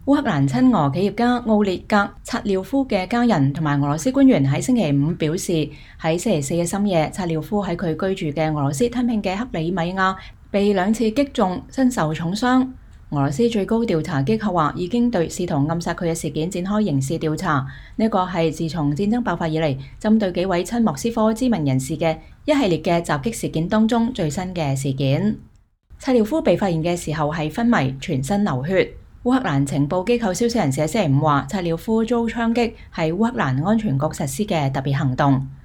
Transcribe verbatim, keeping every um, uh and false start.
烏克蘭親俄企業家奧列格察廖夫嘅家人同埋俄羅斯官員喺星期五表示，喺星期四嘅深夜，察廖夫喺佢居住嘅俄羅斯吞併嘅克里米亞被兩次擊中，身受重傷。俄羅斯最高調查機構話已經對試圖暗殺佢嘅事件展開刑事調查。呢個係自從戰爭爆發以嚟，針對幾位親莫斯科知名人士嘅一系列嘅襲擊事件當中最新嘅事件。察廖夫被發現嘅時候係昏迷，全身流血。烏克蘭情報機構消息人士喺星期五話，察廖夫遭槍擊係烏克蘭安全局實施嘅特別行動。